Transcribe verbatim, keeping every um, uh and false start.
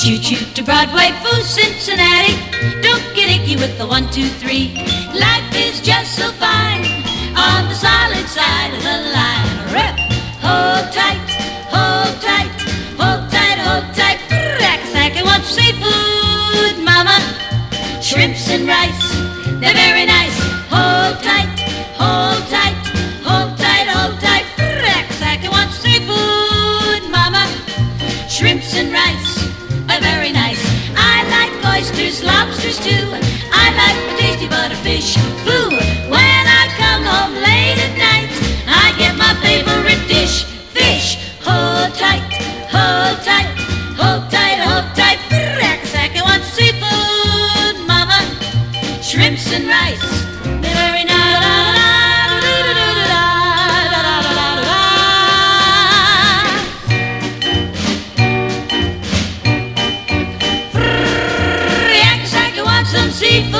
Choo-choo to Broadway, foo Cincinnati. Don't get icky with the one, two, three. Life is just so fine on the solid side of the line. Rip, hold tight, hold tight, hold tight, hold tight. Rack-a-sack, I want seafood, mama. Shrimps and rice, they're very nice. Hold tight, hold tight, hold tight, hold tight. Rack-a-sack, I want seafood, mama. Shrimps and rice are very nice. I like oysters, lobsters too. I like the tasty butterfish, foo. When I come home late at night, I get my favorite dish, fish. Hold tight, hold tight, hold tight, hold tight. Rack-a-sack, I want seafood, mama. Shrimps and rice, they're very nice. Some seafood.